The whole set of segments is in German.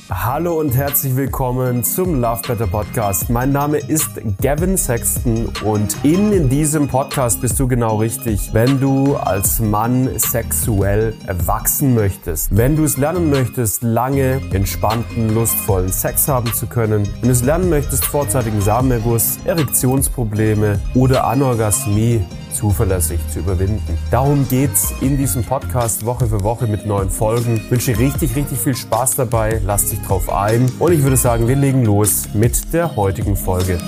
Hallo und herzlich willkommen zum Love Better Podcast. Mein Name ist Gavin Sexton und in diesem Podcast bist du genau richtig, wenn du als Mann sexuell wachsen möchtest. Wenn du es lernen möchtest, lange, entspannten, lustvollen Sex haben zu können. Wenn du es lernen möchtest, vorzeitigen Samenerguss, Erektionsprobleme oder Anorgasmie zuverlässig zu überwinden. Darum geht's in diesem Podcast Woche für Woche mit neuen Folgen. Ich wünsche richtig viel Spaß dabei. Lass dich drauf ein. Und ich würde sagen, wir legen los mit der heutigen Folge.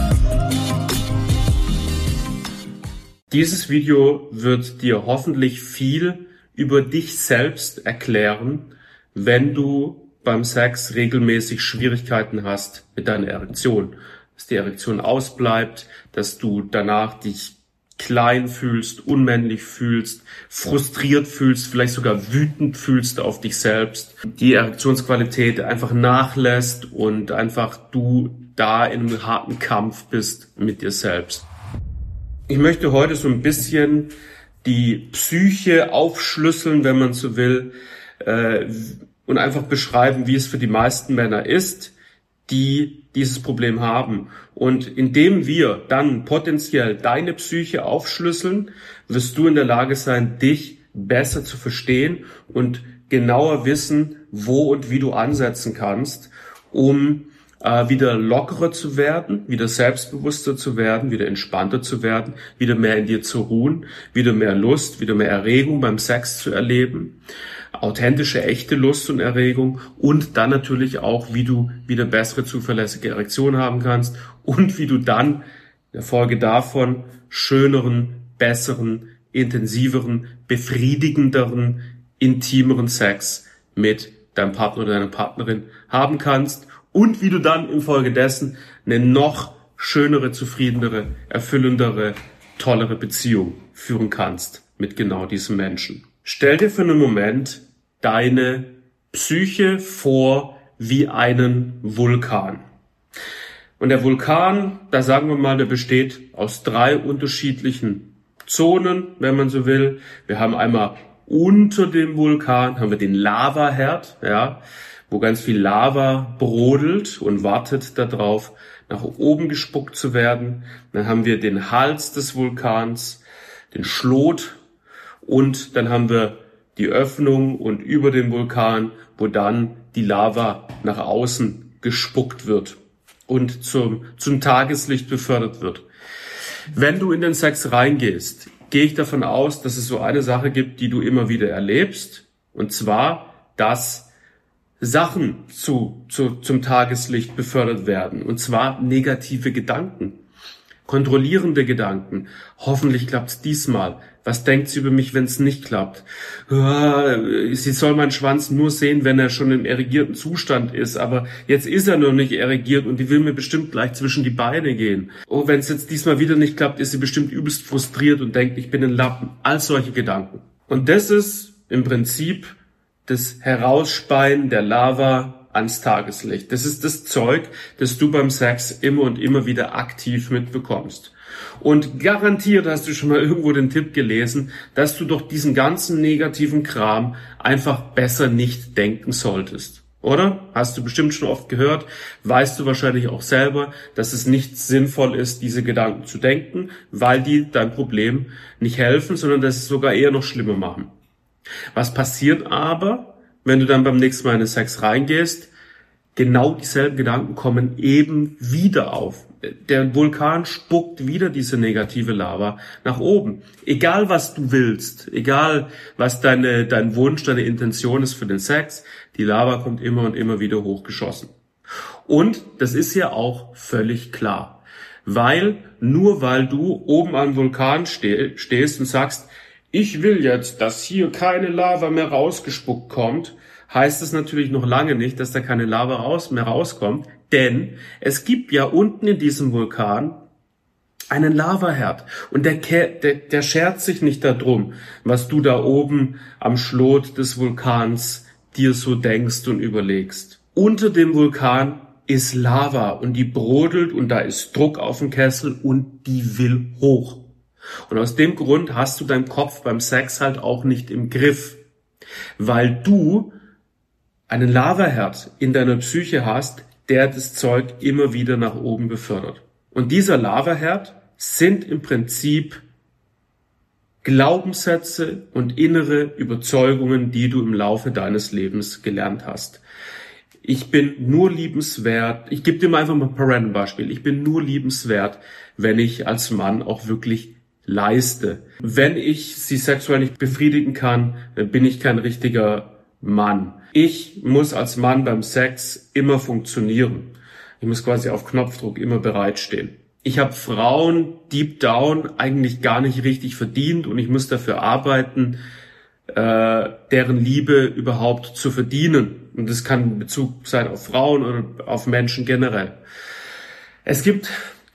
Dieses Video wird dir hoffentlich viel über dich selbst erklären, wenn du beim Sex regelmäßig Schwierigkeiten hast mit deiner Erektion. Dass die Erektion ausbleibt, dass du danach dich klein fühlst, unmännlich fühlst, frustriert fühlst, vielleicht sogar wütend fühlst auf dich selbst, die Erektionsqualität einfach nachlässt und einfach du da in einem harten Kampf bist mit dir selbst. Ich möchte heute so ein bisschen die Psyche aufschlüsseln, wenn man so will, und einfach beschreiben, wie es für die meisten Männer ist, die dieses Problem haben. Und indem wir dann potenziell deine Psyche aufschlüsseln, wirst du in der Lage sein, dich besser zu verstehen und genauer wissen, wo und wie du ansetzen kannst, um wieder lockerer zu werden, wieder selbstbewusster zu werden, wieder entspannter zu werden, wieder mehr in dir zu ruhen, wieder mehr Lust, wieder mehr Erregung beim Sex zu erleben, authentische, echte Lust und Erregung und dann natürlich auch, wie du wieder bessere, zuverlässige Erektion haben kannst und wie du dann in der Folge davon schöneren, besseren, intensiveren, befriedigenderen, intimeren Sex mit deinem Partner oder deiner Partnerin haben kannst und wie du dann infolgedessen eine noch schönere, zufriedenere, erfüllendere, tollere Beziehung führen kannst mit genau diesem Menschen. Stell dir für einen Moment deine Psyche vor wie einen Vulkan. Und der Vulkan, da sagen wir mal, der besteht aus 3 unterschiedlichen Zonen, wenn man so will. Wir haben einmal unter dem Vulkan, haben wir den Lavaherd, ja, wo ganz viel Lava brodelt und wartet darauf, nach oben gespuckt zu werden. Dann haben wir den Hals des Vulkans, den Schlot, und dann haben wir die Öffnung und über dem Vulkan, wo dann die Lava nach außen gespuckt wird und zum Tageslicht befördert wird. Wenn du in den Sex reingehst, gehe ich davon aus, dass es so eine Sache gibt, die du immer wieder erlebst, und zwar, dass Sachen zum Tageslicht befördert werden, und zwar negative Gedanken, kontrollierende Gedanken. Hoffentlich klappt's diesmal. Was denkt sie über mich, wenn es nicht klappt? Sie soll meinen Schwanz nur sehen, wenn er schon im erregierten Zustand ist, aber jetzt ist er noch nicht erregiert und die will mir bestimmt gleich zwischen die Beine gehen. Oh, wenn es jetzt diesmal wieder nicht klappt, ist sie bestimmt übelst frustriert und denkt, ich bin ein Lappen. All solche Gedanken. Und das ist im Prinzip das Herausspeien der Lava ans Tageslicht. Das ist das Zeug, das du beim Sex immer und immer wieder aktiv mitbekommst. Und garantiert hast du schon mal irgendwo den Tipp gelesen, dass du doch diesen ganzen negativen Kram einfach besser nicht denken solltest. Oder? Hast du bestimmt schon oft gehört, weißt du wahrscheinlich auch selber, dass es nicht sinnvoll ist, diese Gedanken zu denken, weil die dein Problem nicht helfen, sondern dass es sogar eher noch schlimmer machen. Was passiert aber, wenn du dann beim nächsten Mal in den Sex reingehst? Genau dieselben Gedanken kommen eben wieder auf. Der Vulkan spuckt wieder diese negative Lava nach oben. Egal was du willst, egal was dein Wunsch, deine Intention ist für den Sex, die Lava kommt immer und immer wieder hochgeschossen. Und das ist ja auch völlig klar. Nur weil du oben am Vulkan stehst und sagst, ich will jetzt, dass hier keine Lava mehr rausgespuckt kommt, heißt es natürlich noch lange nicht, dass da keine Lava mehr rauskommt, denn es gibt ja unten in diesem Vulkan einen Lavaherd und der schert sich nicht darum, was du da oben am Schlot des Vulkans dir so denkst und überlegst. Unter dem Vulkan ist Lava und die brodelt und da ist Druck auf dem Kessel und die will hoch. Und aus dem Grund hast du deinen Kopf beim Sex halt auch nicht im Griff, weil du einen Lavaherd in deiner Psyche hast, der das Zeug immer wieder nach oben befördert. Und dieser Lavaherd sind im Prinzip Glaubenssätze und innere Überzeugungen, die du im Laufe deines Lebens gelernt hast. Ich bin nur liebenswert, ich gebe dir mal einfach mal ein paar random Beispiele. Ich bin nur liebenswert, wenn ich als Mann auch wirklich leiste. Wenn ich sie sexuell nicht befriedigen kann, dann bin ich kein richtiger Mann. Ich muss als Mann beim Sex immer funktionieren. Ich muss quasi auf Knopfdruck immer bereitstehen. Ich habe Frauen deep down eigentlich gar nicht richtig verdient und ich muss dafür arbeiten, deren Liebe überhaupt zu verdienen. Und das kann in Bezug sein auf Frauen oder auf Menschen generell. Es gibt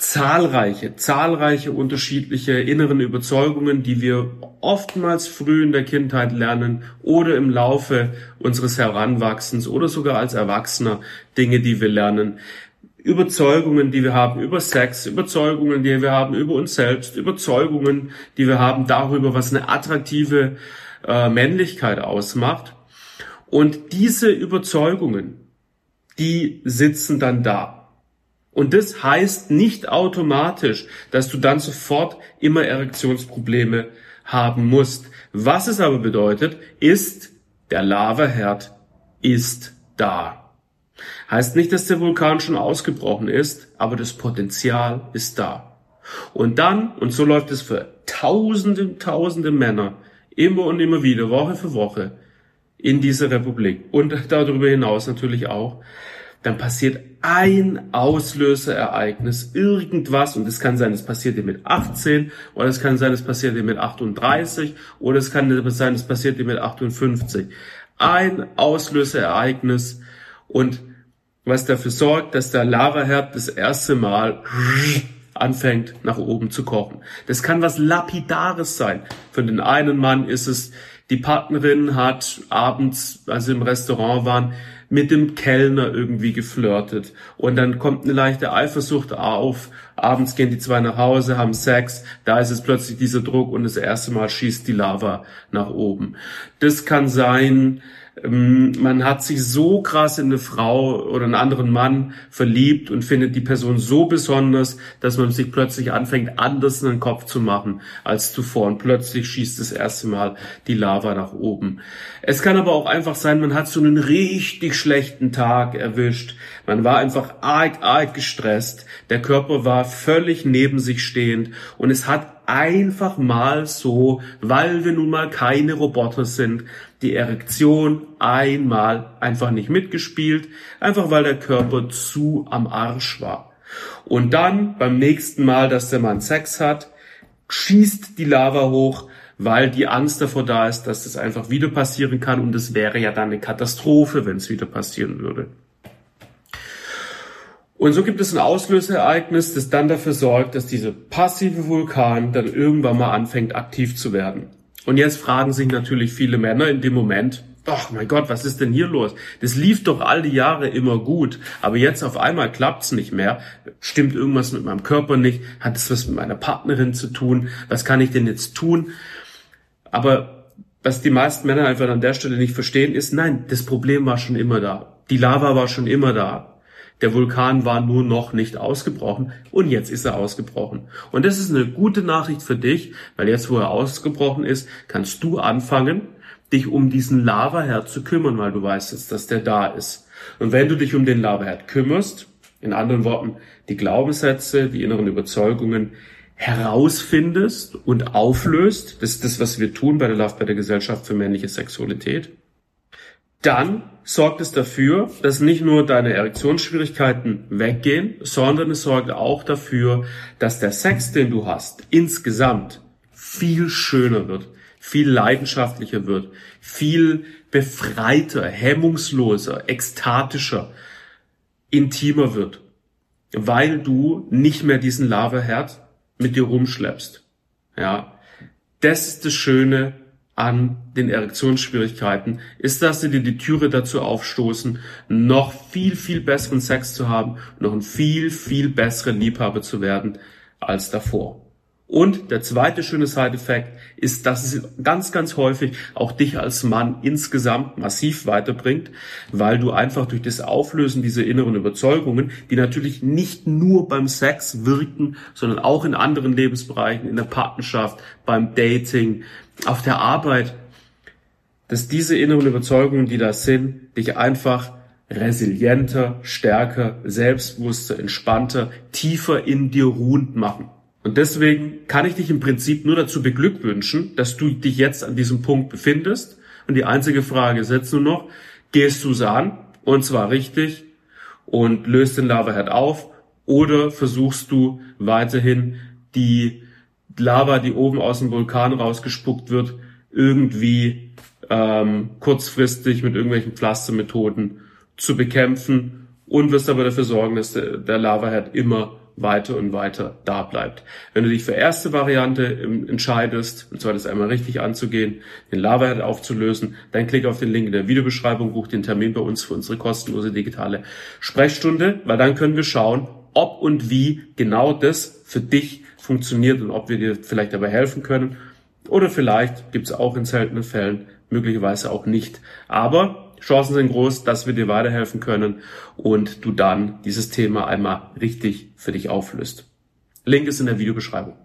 zahlreiche unterschiedliche inneren Überzeugungen, die wir oftmals früh in der Kindheit lernen oder im Laufe unseres Heranwachsens oder sogar als Erwachsener Dinge, die wir lernen. Überzeugungen, die wir haben über Sex, Überzeugungen, die wir haben über uns selbst, Überzeugungen, die wir haben darüber, was eine attraktive Männlichkeit ausmacht. Und diese Überzeugungen, die sitzen dann da. Und das heißt nicht automatisch, dass du dann sofort immer Erektionsprobleme haben musst. Was es aber bedeutet, ist, der Lavaherd ist da. Heißt nicht, dass der Vulkan schon ausgebrochen ist, aber das Potenzial ist da. Und dann, und so läuft es für tausende Männer, immer und immer wieder, Woche für Woche, in dieser Republik und darüber hinaus natürlich auch, dann passiert ein Auslöserereignis, irgendwas, und es kann sein, es passiert dir mit 18, oder es kann sein, es passiert dir mit 38, oder es kann sein, es passiert dir mit 58. Ein Auslöserereignis, und was dafür sorgt, dass der Lavaherd das erste Mal anfängt, nach oben zu kochen. Das kann was Lapidares sein. Für den einen Mann ist es, die Partnerin hat abends, als sie im Restaurant waren, mit dem Kellner irgendwie geflirtet. Und dann kommt eine leichte Eifersucht auf. Abends gehen die zwei nach Hause, haben Sex. Da ist es plötzlich dieser Druck und das erste Mal schießt die Lava nach oben. Das kann sein, man hat sich so krass in eine Frau oder einen anderen Mann verliebt und findet die Person so besonders, dass man sich plötzlich anfängt, anders in den Kopf zu machen als zuvor. Und plötzlich schießt das erste Mal die Lava nach oben. Es kann aber auch einfach sein, man hat so einen richtig schlechten Tag erwischt. Man war einfach arg gestresst. Der Körper war völlig neben sich stehend und es hat einfach mal so, weil wir nun mal keine Roboter sind, die Erektion einmal einfach nicht mitgespielt, einfach weil der Körper zu am Arsch war. Und dann beim nächsten Mal, dass der Mann Sex hat, schießt die Lava hoch, weil die Angst davor da ist, dass das einfach wieder passieren kann, und es wäre ja dann eine Katastrophe, wenn es wieder passieren würde. Und so gibt es ein Auslöserereignis, das dann dafür sorgt, dass dieser passive Vulkan dann irgendwann mal anfängt, aktiv zu werden. Und jetzt fragen sich natürlich viele Männer in dem Moment, ach mein Gott, was ist denn hier los? Das lief doch all die Jahre immer gut, aber jetzt auf einmal klappt's nicht mehr. Stimmt irgendwas mit meinem Körper nicht? Hat es was mit meiner Partnerin zu tun? Was kann ich denn jetzt tun? Aber was die meisten Männer einfach an der Stelle nicht verstehen, ist, nein, das Problem war schon immer da. Die Lava war schon immer da. Der Vulkan war nur noch nicht ausgebrochen und jetzt ist er ausgebrochen. Und das ist eine gute Nachricht für dich, weil jetzt, wo er ausgebrochen ist, kannst du anfangen, dich um diesen Lavaherd zu kümmern, weil du weißt jetzt, dass der da ist. Und wenn du dich um den Lavaherd kümmerst, in anderen Worten, die Glaubenssätze, die inneren Überzeugungen herausfindest und auflöst, das ist das, was wir tun bei der Love Better Gesellschaft für männliche Sexualität, dann sorgt es dafür, dass nicht nur deine Erektionsschwierigkeiten weggehen, sondern es sorgt auch dafür, dass der Sex, den du hast, insgesamt viel schöner wird, viel leidenschaftlicher wird, viel befreiter, hemmungsloser, ekstatischer, intimer wird, weil du nicht mehr diesen Lavaherd mit dir rumschleppst. Ja, das ist das Schöne an den Erektionsschwierigkeiten, ist, dass sie dir die Türe dazu aufstoßen, noch viel besseren Sex zu haben, noch ein viel besseren Liebhaber zu werden als davor. Und der zweite schöne Side-Effekt ist, dass es ganz, ganz häufig auch dich als Mann insgesamt massiv weiterbringt, weil du einfach durch das Auflösen dieser inneren Überzeugungen, die natürlich nicht nur beim Sex wirken, sondern auch in anderen Lebensbereichen, in der Partnerschaft, beim Dating, auf der Arbeit, dass diese inneren Überzeugungen, die da sind, dich einfach resilienter, stärker, selbstbewusster, entspannter, tiefer in dir ruhend machen. Und deswegen kann ich dich im Prinzip nur dazu beglückwünschen, dass du dich jetzt an diesem Punkt befindest. Und die einzige Frage ist jetzt nur noch, gehst du es an, und zwar richtig, und löst den Lavaherd auf, oder versuchst du weiterhin die Lava, die oben aus dem Vulkan rausgespuckt wird, irgendwie kurzfristig mit irgendwelchen Pflastermethoden zu bekämpfen und wirst aber dafür sorgen, dass der Lavaherd immer weiter und weiter da bleibt. Wenn du dich für erste Variante entscheidest, und zwar das einmal richtig anzugehen, den Lavaherd aufzulösen, dann klick auf den Link in der Videobeschreibung, buch den Termin bei uns für unsere kostenlose digitale Sprechstunde, weil dann können wir schauen, ob und wie genau das für dich funktioniert und ob wir dir vielleicht dabei helfen können. Oder vielleicht gibt es auch in seltenen Fällen möglicherweise auch nicht. Aber Chancen sind groß, dass wir dir weiterhelfen können und du dann dieses Thema einmal richtig für dich auflöst. Link ist in der Videobeschreibung.